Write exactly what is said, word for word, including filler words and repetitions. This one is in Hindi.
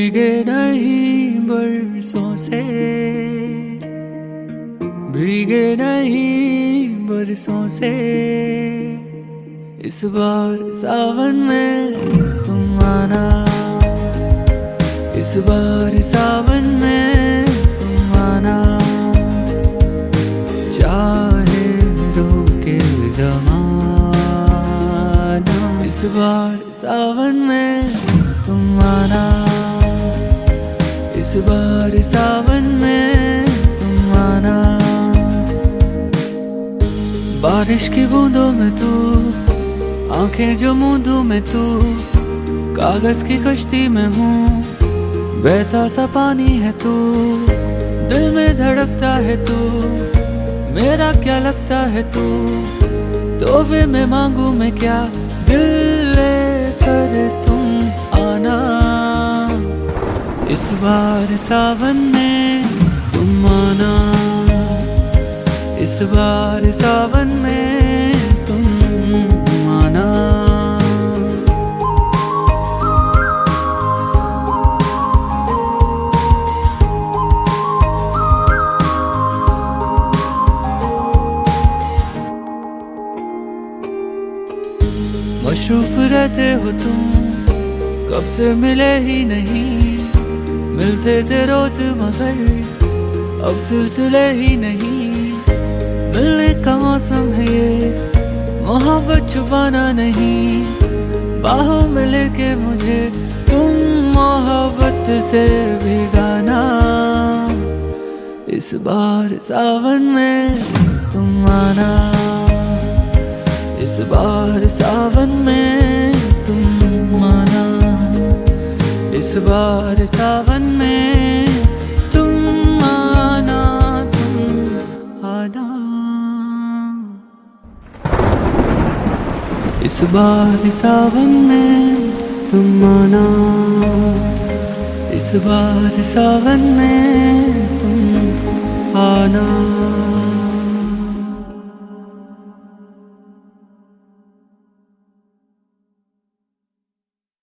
भीगे नहीं बरसों से, भीगे नहीं बरसों से, इस बार सावन में तुम आना, इस बार सावन में तुम आना, चाहे रोके ज़माना, इस बार सावन में तुम आना, इस बार सावन में तुम आना। बारिश की बूंदों में तू, आंखें जो मूंदू में तू, कागज की कश्ती में हूँ, बहता सा पानी है तू, दिल में धड़कता है तू, मेरा क्या लगता है तू, तोहफे में मांगू मैं क्या, दिल लेकर तुम आना, इस बार सावन में तुम आना, इस बार सावन में तुम आना। मशरूफ रहते हो तुम, कब से मिले ही नहीं, मिलते थे रोज मगर अब सिलसिले ही नहीं, मिलने का मौसम है ये, मोहब्बत छुपाना नहीं, बाहों में लेके मुझे तुम मोहब्बत से भिगाना, इस बार सावन में तुम आना, इस बार सावन में तुम आना, इस बार सावन में तुम आना, तुम आना, इस बार सावन में तुम आना, इस बार सावन में